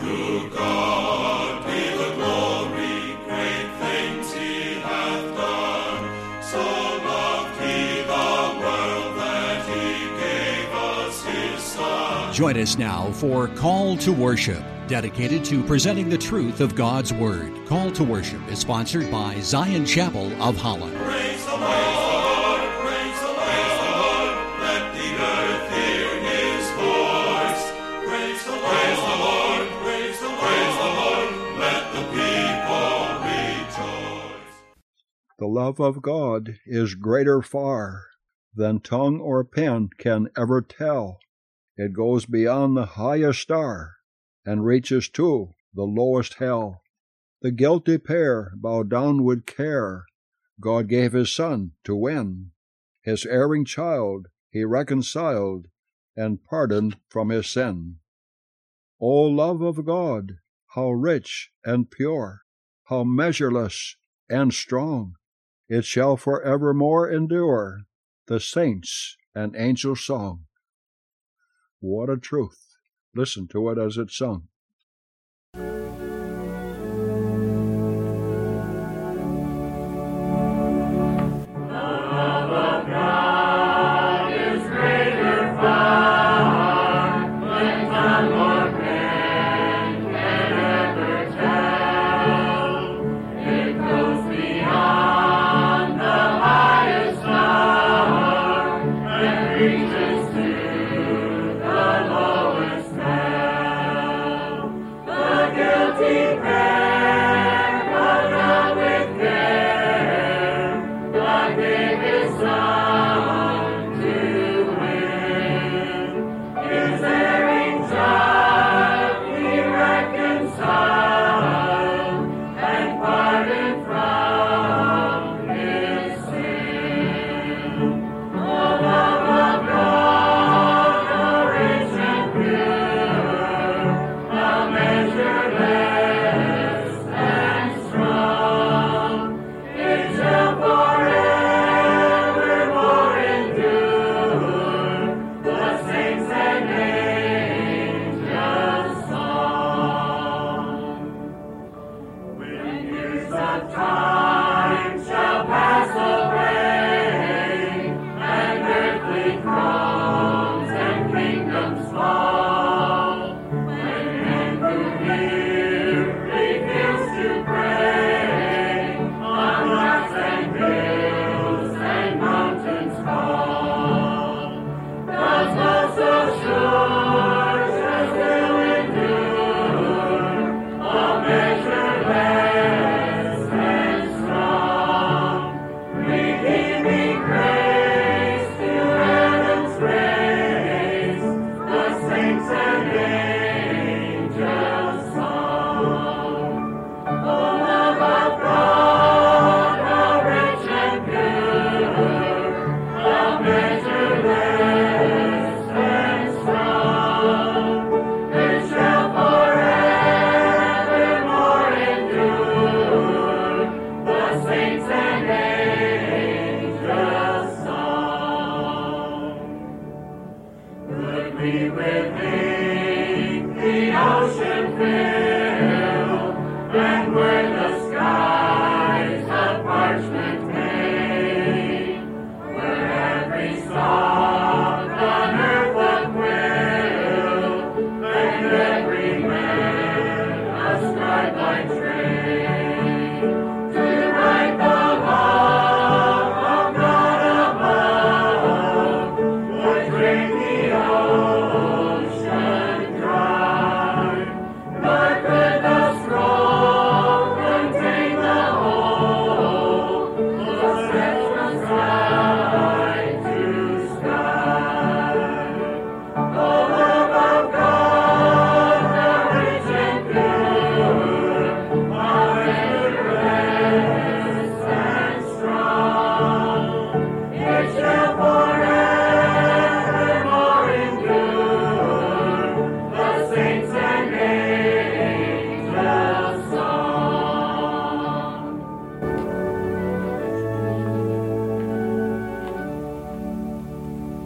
To God be the glory, great things he hath done. So loved he the world that he gave us his Son. Join us now for Call to Worship, dedicated to presenting the truth of God's Word. Call to Worship is sponsored by Zion Chapel of Holland. Praise the Lord, praise the Lord, let the earth hear his voice. Praise the Lord, praise the Lord, let the people rejoice. The love of God is greater far than tongue or pen can ever tell. It goes beyond the highest star and reaches to the lowest hell. The guilty pair bow down with care. God gave his Son to win. His erring child he reconciled and pardoned from his sin. O love of God, how rich and pure, how measureless and strong! It shall forevermore endure, the saints' and angels' song. What a truth! Listen to it as it's sung.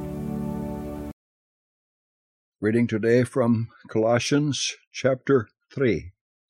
Reading today from Colossians chapter 3.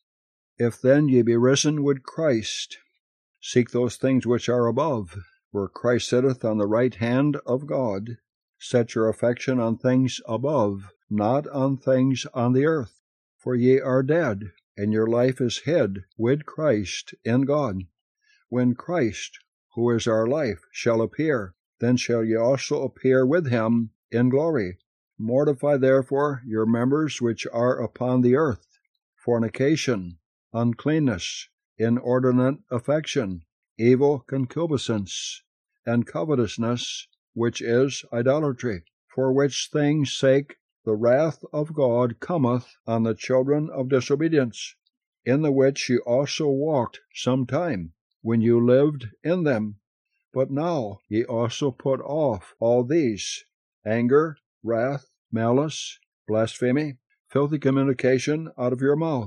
If then ye be risen with Christ, seek those things which are above, where Christ sitteth on the right hand of God. Set your affection on things above, not on things on the earth. For ye are dead, and your life is hid with Christ in God. When Christ, who is our life, shall appear, then shall ye also appear with him in glory. Mortify therefore your members which are upon the earth, fornication, uncleanness, inordinate affection, evil concupiscence, and covetousness, which is idolatry, for which things' sake the wrath of God cometh on the children of disobedience, in the which ye also walked sometime, when you lived in them. But now ye also put off all these: anger, wrath, malice, blasphemy, filthy communication out of your mouth.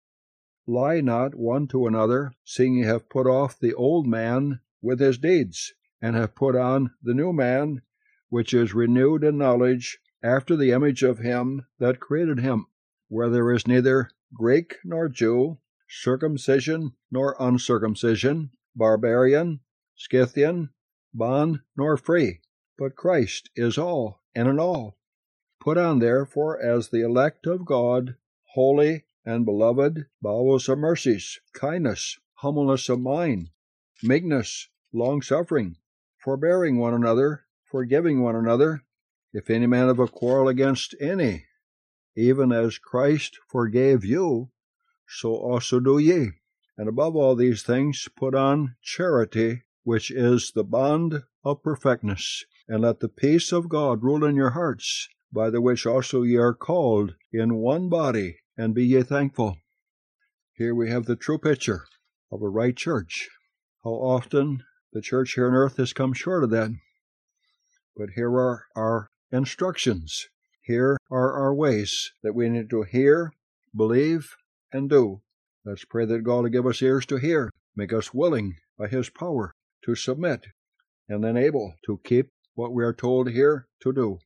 Lie not one to another, seeing ye have put off the old man with his deeds, and have put on the new man, which is renewed in knowledge after the image of him that created him, where there is neither Greek nor Jew, circumcision nor uncircumcision, barbarian, Scythian, bond nor free, but Christ is all and in all. Put on therefore as the elect of God, holy and beloved, bowels of mercies, kindness, humbleness of mind, meekness, long-suffering, forbearing one another, forgiving one another, if any man have a quarrel against any. Even as Christ forgave you, so also do ye. And above all these things put on charity, which is the bond of perfectness. And let the peace of God rule in your hearts, by the which also ye are called in one body, and be ye thankful. Here we have the true picture of a right church. How often the church here on earth has come short of that. But here are our instructions. Here are our ways that we need to hear, believe, and do. Let's pray that God will give us ears to hear, make us willing by His power to submit, and then able to keep what we are told here to do.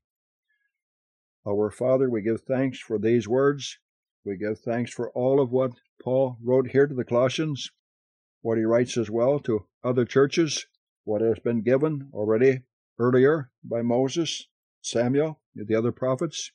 Our Father, we give thanks for these words. We give thanks for all of what Paul wrote here to the Colossians, what he writes as well to other churches, what has been given already earlier by Moses, Samuel, the other prophets,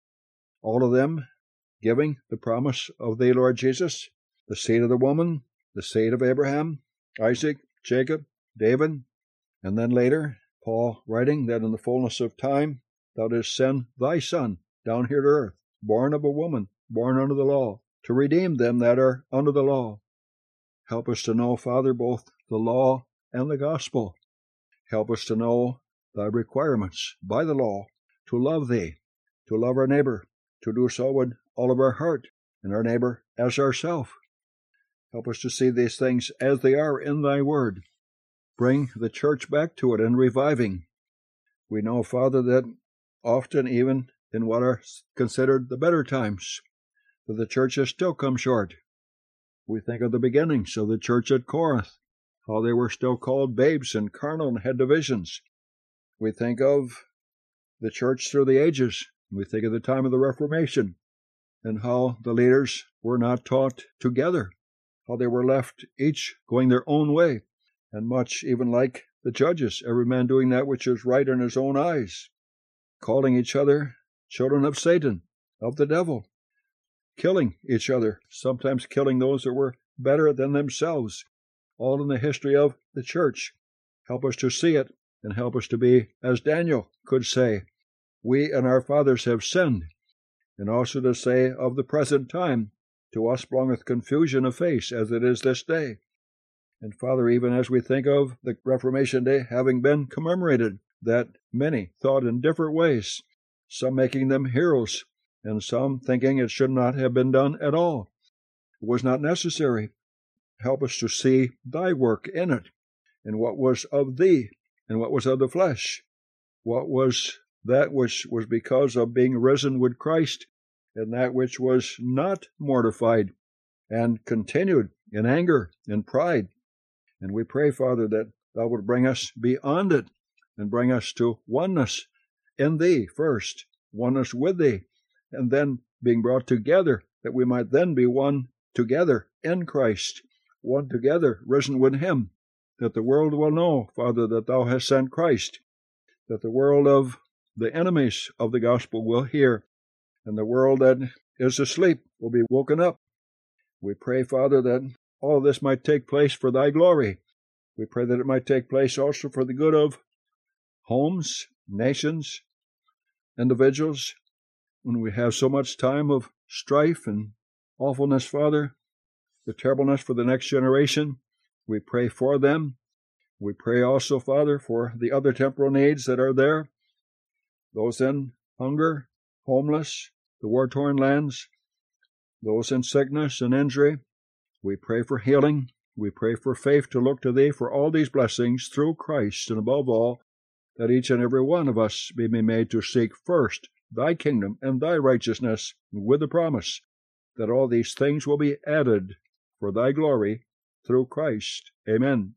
all of them giving the promise of the Lord Jesus, the seed of the woman, the seed of Abraham, Isaac, Jacob, David, and then later, Paul writing that in the fullness of time, thou didst send thy Son down here to earth, born of a woman, born under the law, to redeem them that are under the law. Help us to know, Father, both the law and the gospel. Help us to know thy requirements by the law, to love thee, to love our neighbor, to do so with all of our heart, and our neighbor as ourself. Help us to see these things as they are in thy word. Bring the church back to it in reviving. We know, Father, that often even in what are considered the better times, that the church has still come short. We think of the beginnings of the church at Corinth, how they were still called babes and carnal and had divisions. We think of the church through the ages. We think of the time of the Reformation and how the leaders were not taught together, how they were left each going their own way, and much even like the judges, every man doing that which is right in his own eyes, calling each other children of Satan, of the devil, killing each other, sometimes killing those that were better than themselves, all in the history of the church. Help us to see it, and help us to be, as Daniel could say, we and our fathers have sinned, and also to say of the present time, to us belongeth confusion of face, as it is this day. And Father, even as we think of the Reformation Day having been commemorated, that many thought in different ways, some making them heroes, and some thinking it should not have been done at all. It was not necessary. Help us to see thy work in it, and what was of thee, and what was of the flesh, what was that which was because of being risen with Christ, and that which was not mortified, and continued in anger and pride. And we pray, Father, that thou would bring us beyond it, and bring us to oneness in thee first, oneness with thee, and then being brought together that we might then be one together in Christ, one together risen with him, that the world will know, Father, that thou hast sent Christ, that the world of the enemies of the gospel will hear, and the world that is asleep will be woken up. We pray, Father, that all of this might take place for thy glory. We pray that it might take place also for the good of homes, nations, individuals. When we have so much time of strife and awfulness, Father, the terribleness for the next generation, we pray for them. We pray also, Father, for the other temporal needs that are there, those in hunger, homeless, the war-torn lands, those in sickness and injury. We pray for healing. We pray for faith to look to thee for all these blessings through Christ, and above all, that each and every one of us be made to seek first thy kingdom and thy righteousness, with the promise that all these things will be added for thy glory through Christ. Amen.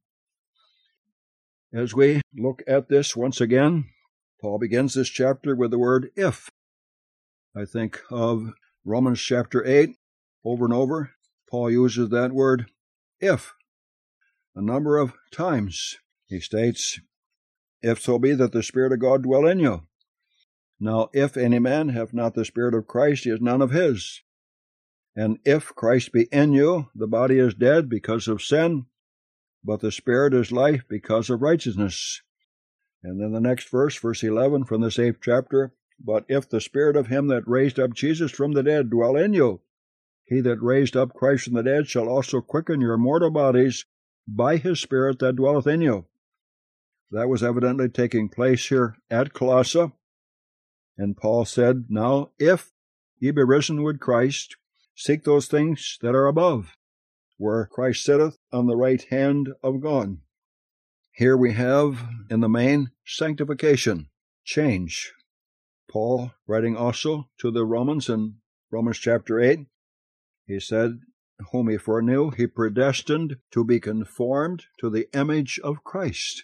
As we look at this once again, Paul begins this chapter with the word if. I think of Romans chapter 8 over and over. Paul uses that word if a number of times. He states, if so be that the Spirit of God dwell in you. Now, if any man have not the Spirit of Christ, he is none of his. And if Christ be in you, the body is dead because of sin, but the Spirit is life because of righteousness. And then the next verse, verse 11 from this 8th chapter, but if the Spirit of him that raised up Jesus from the dead dwell in you, he that raised up Christ from the dead shall also quicken your mortal bodies by his Spirit that dwelleth in you. That was evidently taking place here at Colossae. And Paul said, now, if ye be risen with Christ, seek those things that are above, where Christ sitteth on the right hand of God. Here we have, in the main, sanctification, change. Paul, writing also to the Romans in Romans chapter 8, he said, whom he foreknew, he predestined to be conformed to the image of Christ.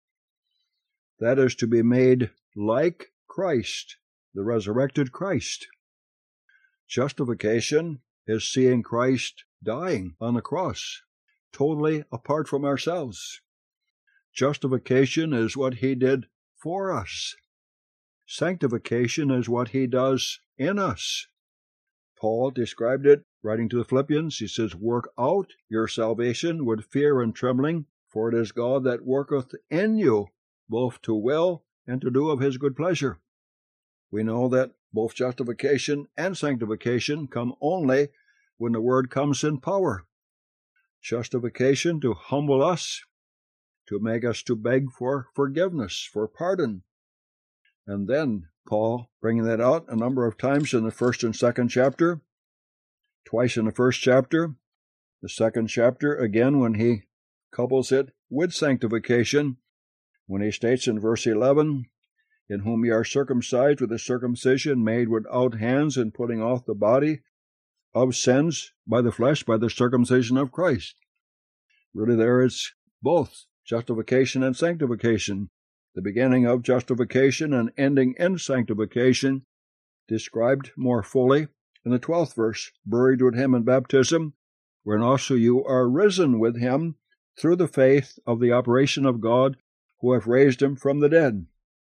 That is, to be made like Christ, the resurrected Christ. Justification is seeing Christ dying on the cross, totally apart from ourselves. Justification is what he did for us. Sanctification is what he does in us. Paul described it, writing to the Philippians. He says, work out your salvation with fear and trembling, for it is God that worketh in you, both to will and to do of his good pleasure. We know that both justification and sanctification come only when the word comes in power. Justification to humble us, to make us to beg for forgiveness, for pardon. And then Paul bringing that out a number of times in the 1st and 2nd chapter, twice in the 1st chapter, the 2nd chapter, again when he couples it with sanctification, when he states in verse 11, in whom ye are circumcised with a circumcision made without hands, and putting off the body of sins by the flesh, by the circumcision of Christ. Really there is both justification and sanctification. The beginning of justification and ending in sanctification, described more fully in the 12th verse, buried with him in baptism, wherein also you are risen with him through the faith of the operation of God, who hath raised him from the dead.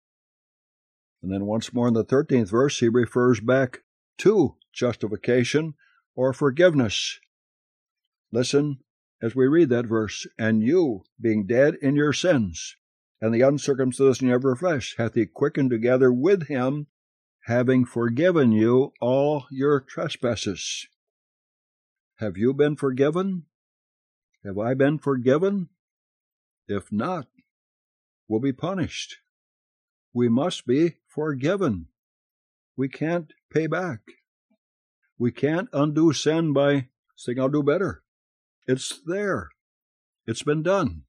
And then once more in the 13th verse, he refers back to justification or forgiveness. Listen as we read that verse. And you, being dead in your sins, and the uncircumcision of your flesh, hath he quickened together with him, having forgiven you all your trespasses. Have you been forgiven? Have I been forgiven? If not, we'll be punished. We must be forgiven. We can't pay back. We can't undo sin by saying, I'll do better. It's there. It's been done.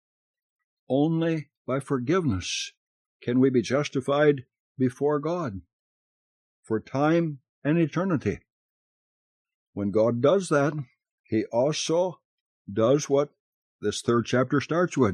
Only by forgiveness can we be justified before God for time and eternity. When God does that, he also does what this 3rd chapter starts with.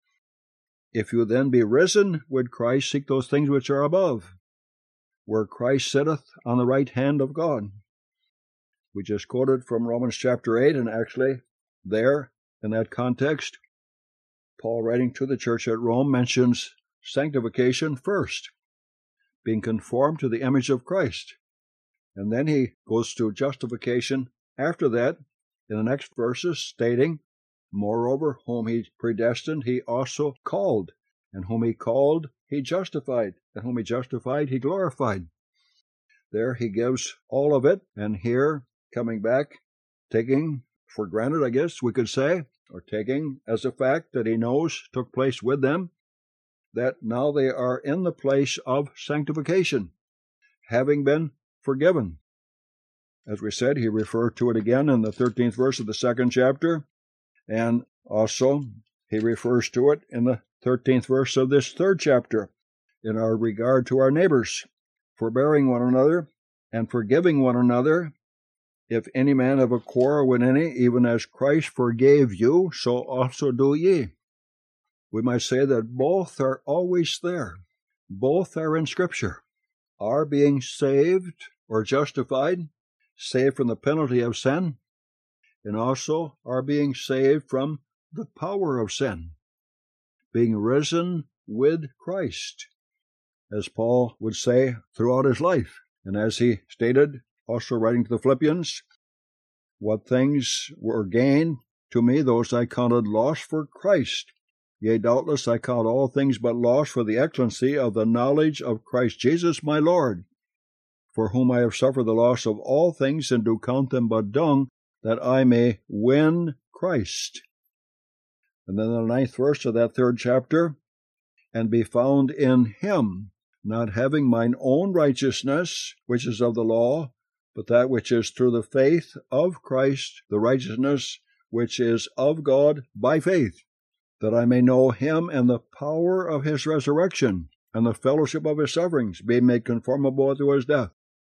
If you then be risen with Christ, seek those things which are above, where Christ sitteth on the right hand of God. We just quoted from Romans chapter 8, and actually there, in that context, Paul, writing to the church at Rome, mentions sanctification first, being conformed to the image of Christ. And then he goes to justification after that in the next verses, stating, moreover, whom he predestined, he also called. And whom he called, he justified. And whom he justified, he glorified. There he gives all of it. And here, coming back, taking for granted, I guess we could say, or taking as a fact that he knows took place with them, that now they are in the place of sanctification, having been forgiven. As we said, he referred to it again in the 13th verse of the 2nd chapter, and also he refers to it in the 13th verse of this 3rd chapter, in our regard to our neighbors, forbearing one another and forgiving one another. If any man have a quarrel with any, even as Christ forgave you, so also do ye. We might say that both are always there. Both are in Scripture. Our being saved or justified, saved from the penalty of sin, and also our being saved from the power of sin, being risen with Christ, as Paul would say throughout his life. And as he stated, also writing to the Philippians, what things were gained to me, those I counted loss for Christ. Yea, doubtless I count all things but loss for the excellency of the knowledge of Christ Jesus my Lord, for whom I have suffered the loss of all things, and do count them but dung, that I may win Christ. And then the 9th verse of that 3rd chapter, and be found in him, not having mine own righteousness, which is of the law, but that which is through the faith of Christ, the righteousness which is of God by faith, that I may know him and the power of his resurrection, and the fellowship of his sufferings, being made conformable to his death.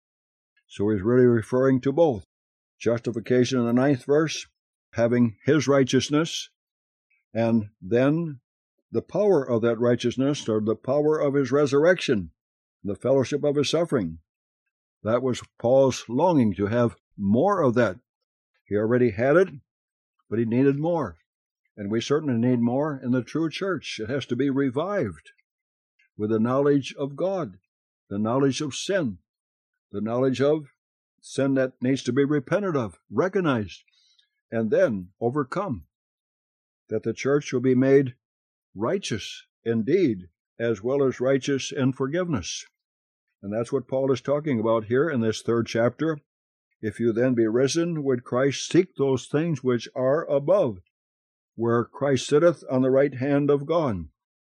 So he's really referring to both. Justification in the 9th verse, having his righteousness, and then the power of that righteousness, or the power of his resurrection, the fellowship of his suffering. That was Paul's longing, to have more of that. He already had it, but he needed more. And we certainly need more in the true church. It has to be revived with the knowledge of God, the knowledge of sin, the knowledge of sin that needs to be repented of, recognized, and then overcome, that the church will be made righteous indeed, as well as righteous in forgiveness. And that's what Paul is talking about here in this 3rd chapter. If you then be risen with Christ, seek those things which are above, where Christ sitteth on the right hand of God.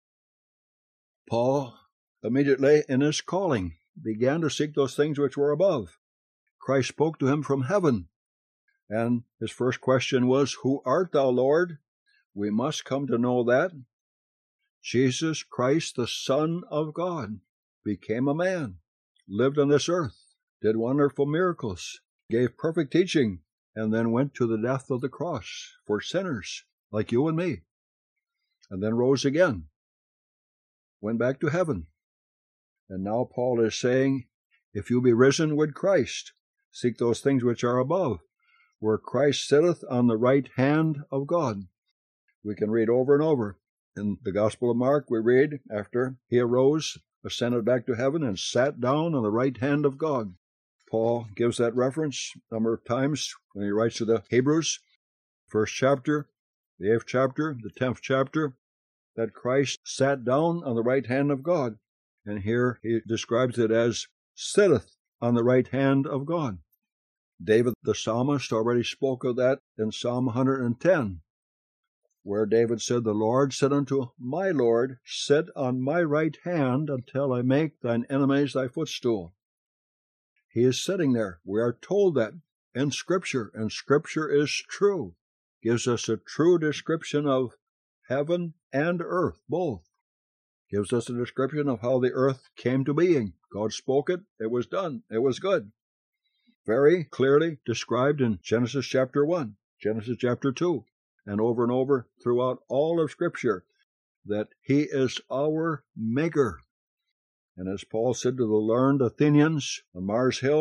Paul, immediately in his calling, began to seek those things which were above. Christ spoke to him from heaven, and his first question was, Who art thou, Lord? We must come to know that Jesus Christ, the Son of God, became a man, lived on this earth, did wonderful miracles, gave perfect teaching, and then went to the death of the cross for sinners like you and me, and then rose again, went back to heaven. And now Paul is saying, if you be risen with Christ, seek those things which are above, where Christ sitteth on the right hand of God. We can read over and over. In the Gospel of Mark, we read, after he arose, ascended back to heaven, and sat down on the right hand of God. Paul gives that reference a number of times when he writes to the Hebrews, 1st chapter, the 8th chapter, the 10th chapter, that Christ sat down on the right hand of God. And here he describes it as sitteth on the right hand of God. David the psalmist already spoke of that in Psalm 110, where David said, The Lord said unto my Lord, Sit on my right hand until I make thine enemies thy footstool. He is sitting there. We are told that in Scripture, and Scripture is true. Gives us a true description of heaven and earth, both. Gives us a description of how the earth came to being. God spoke it, it was done, it was good. Very clearly described in Genesis chapter 1, Genesis chapter 2, and over throughout all of Scripture, that he is our maker. And as Paul said to the learned Athenians on Mars Hill,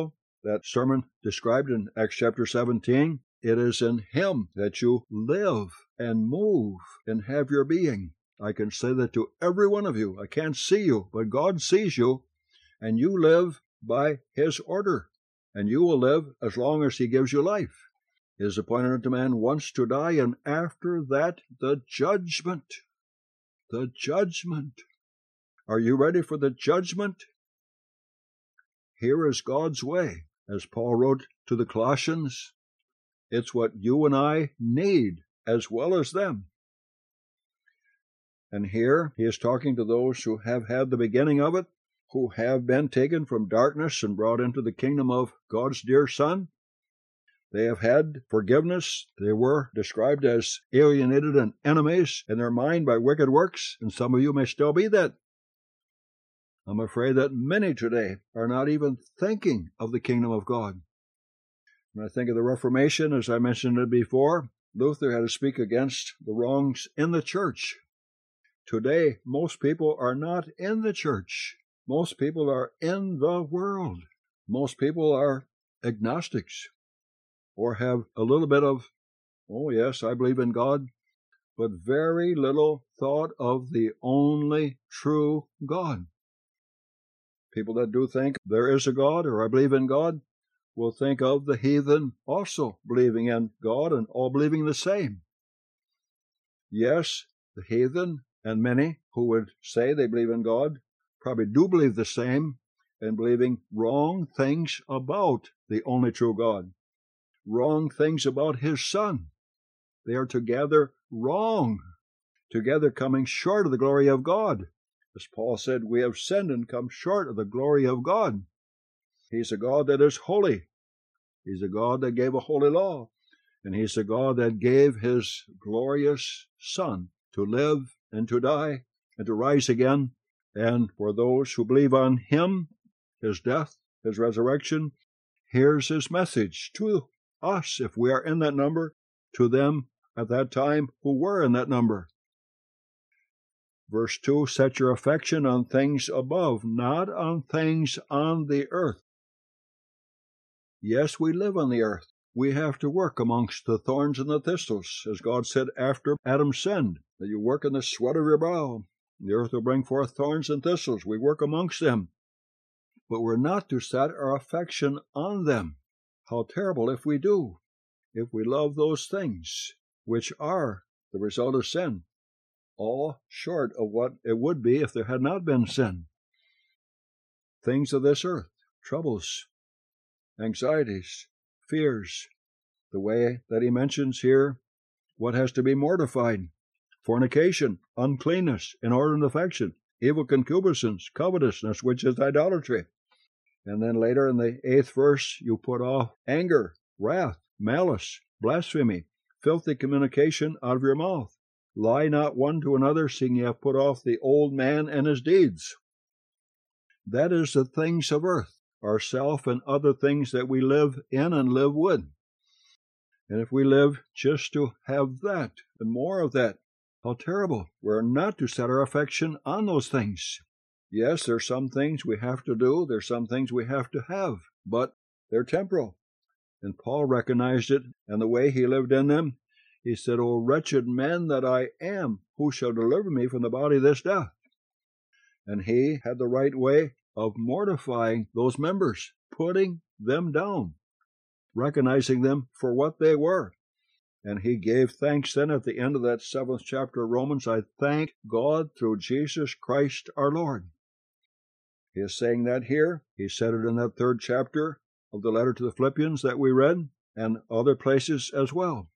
that sermon described in Acts chapter 17. It is in Him that you live and move and have your being. I can say that to every one of you. I can't see you, but God sees you, and you live by His order, and you will live as long as He gives you life. It is appointed unto man once to die, and after that the judgment. The judgment. Are you ready for the judgment? Here is God's way. As Paul wrote to the Colossians, it's what you and I need as well as them. And here he is talking to those who have had the beginning of it, who have been taken from darkness and brought into the kingdom of God's dear Son. They have had forgiveness. They were described as alienated and enemies in their mind by wicked works, and some of you may still be that. I'm afraid that many today are not even thinking of the kingdom of God. When I think of the Reformation, as I mentioned it before, Luther had to speak against the wrongs in the church. Today, most people are not in the church. Most people are in the world. Most people are agnostics, or have a little bit of, oh yes, I believe in God, but very little thought of the only true God. People that do think there is a God, or I believe in God, will think of the heathen also believing in God and all believing the same. Yes, the heathen and many who would say they believe in God probably do believe the same and believing wrong things about the only true God, wrong things about His Son. They are together wrong, together coming short of the glory of God. As Paul said, we have sinned and come short of the glory of God. He's a God that is holy. He's a God that gave a holy law. And He's a God that gave His glorious Son to live and to die and to rise again. And for those who believe on Him, His death, His resurrection, here's His message to us, if we are in that number, to them at that time who were in that number. Verse 2, set your affection on things above, not on things on the earth. Yes, we live on the earth. We have to work amongst the thorns and the thistles, as God said after Adam sinned, that you work in the sweat of your brow. The earth will bring forth thorns and thistles. We work amongst them. But we're not to set our affection on them. How terrible if we do, if we love those things which are the result of sin, all short of what it would be if there had not been sin. Things of this earth, troubles, anxieties, fears, the way that he mentions here, what has to be mortified: fornication, uncleanness, inordinate affection, evil concupiscence, covetousness, which is idolatry. And then later in the 8th verse, you put off anger, wrath, malice, blasphemy, filthy communication out of your mouth. Lie not one to another, seeing ye have put off the old man and his deeds. That is the things of earth, ourself and other things that we live in and live with. And if we live just to have that and more of that, how terrible. We're not to set our affection on those things. Yes, there's some things we have to do, there's some things we have to have, but they're temporal. And Paul recognized it, and the way he lived in them, he said, O wretched man that I am, who shall deliver me from the body of this death? And he had the right way of mortifying those members, putting them down, recognizing them for what they were. And he gave thanks then at the end of that 7th chapter of Romans. I thank God through Jesus Christ our Lord. He is saying that here. He said it in that 3rd chapter of the letter to the Philippians that we read, and other places as well.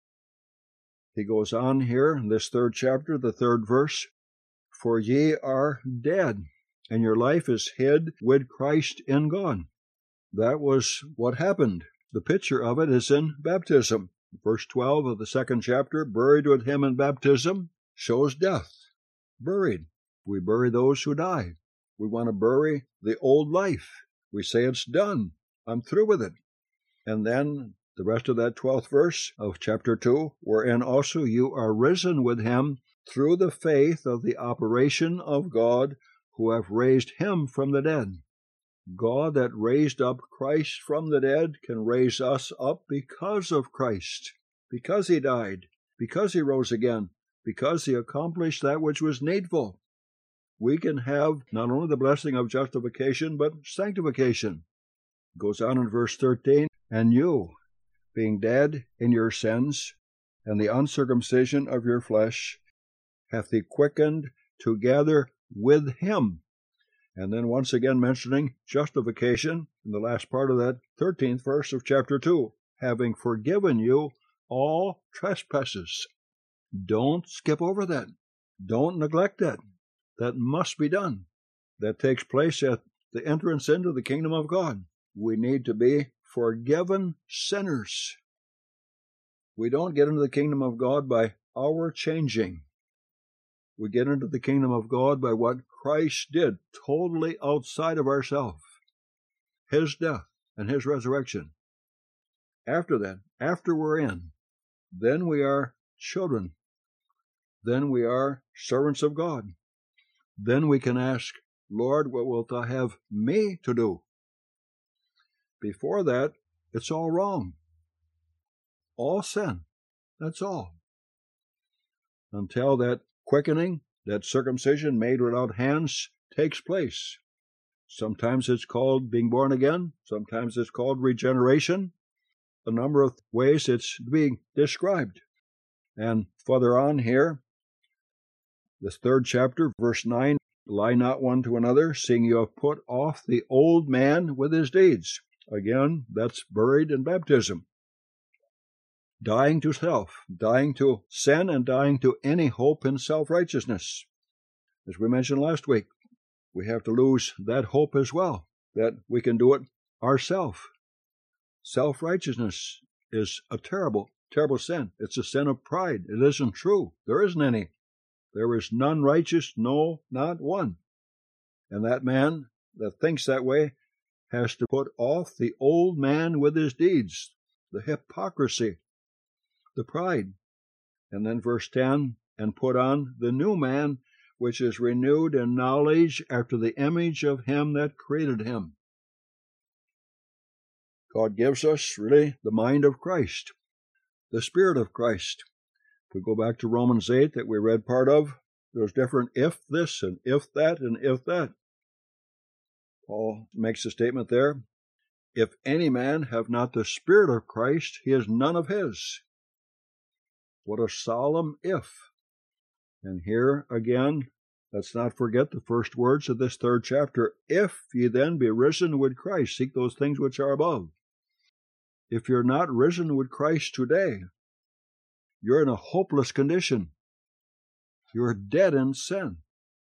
He goes on here in this 3rd chapter, the 3rd verse, for ye are dead, and your life is hid with Christ in God. That was what happened. The picture of it is in baptism. Verse 12 of the 2nd chapter, buried with him in baptism, shows death. Buried. We bury those who die. We want to bury the old life. We say it's done. I'm through with it. And then the rest of that 12th verse of chapter 2, wherein also you are risen with him through the faith of the operation of God, who have raised him from the dead. God that raised up Christ from the dead can raise us up because of Christ, because he died, because he rose again, because he accomplished that which was needful. We can have not only the blessing of justification, but sanctification. It goes on in verse 13, and you, being dead in your sins, and the uncircumcision of your flesh, hath he quickened together with him. And then once again mentioning justification in the last part of that 13th verse of chapter 2, having forgiven you all trespasses. Don't skip over that. Don't neglect that. That must be done. That takes place at the entrance into the kingdom of God. We need to be forgiven sinners. We don't get into the kingdom of God by our changing. We get into the kingdom of God by what Christ did, totally outside of ourselves. His death and his resurrection. After that, after we're in, then we are children. Then we are servants of God. Then we can ask, Lord, what wilt thou have me to do? Before that, it's all wrong. All sin. That's all. Until that quickening, that circumcision made without hands takes place. Sometimes it's called being born again. Sometimes it's called regeneration. A number of ways it's being described. And further on here, this 3rd chapter, verse 9, lie not one to another, seeing you have put off the old man with his deeds. Again, that's buried in baptism. Dying to self, dying to sin, and dying to any hope in self-righteousness. As we mentioned last week, we have to lose that hope as well, that we can do it ourselves. Self-righteousness is a terrible, terrible sin. It's a sin of pride. It isn't true. There isn't any. There is none righteous, no, not one. And that man that thinks that way has to put off the old man with his deeds, the hypocrisy, the pride. And then verse 10, and put on the new man, which is renewed in knowledge after the image of him that created him. God gives us really the mind of Christ, the Spirit of Christ. If we go back to Romans 8 that we read part of, there's different if this and if that and if that. Paul makes a statement there, if any man have not the Spirit of Christ, he is none of his. What a solemn if. And here again, let's not forget the first words of this 3rd chapter. If ye then be risen with Christ, seek those things which are above. If you're not risen with Christ today, you're in a hopeless condition. You're dead in sin.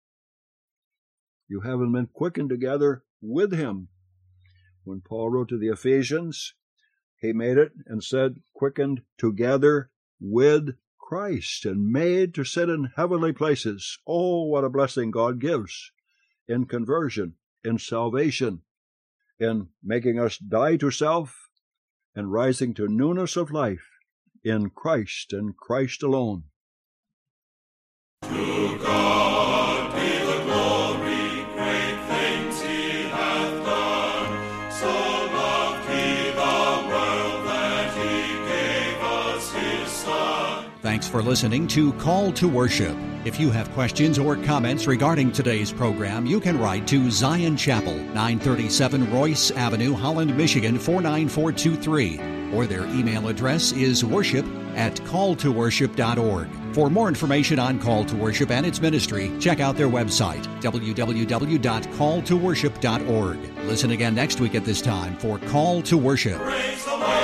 You haven't been quickened together with him. When Paul wrote to the Ephesians, he made it and said, quickened together with Christ and made to sit in heavenly places. Oh, what a blessing God gives in conversion, in salvation, in making us die to self and rising to newness of life in Christ and Christ alone. To God be the glory, great things he hath done. So loved he the world that he gave us his Son. Thanks for listening to Call to Worship. If you have questions or comments regarding today's program, you can write to Zion Chapel, 937 Royce Avenue, Holland, Michigan, 49423. Or their email address is worship@calltoworship.org. For more information on Call to Worship and its ministry, check out their website, www.calltoworship.org. Listen again next week at this time for Call to Worship. Praise the Lord.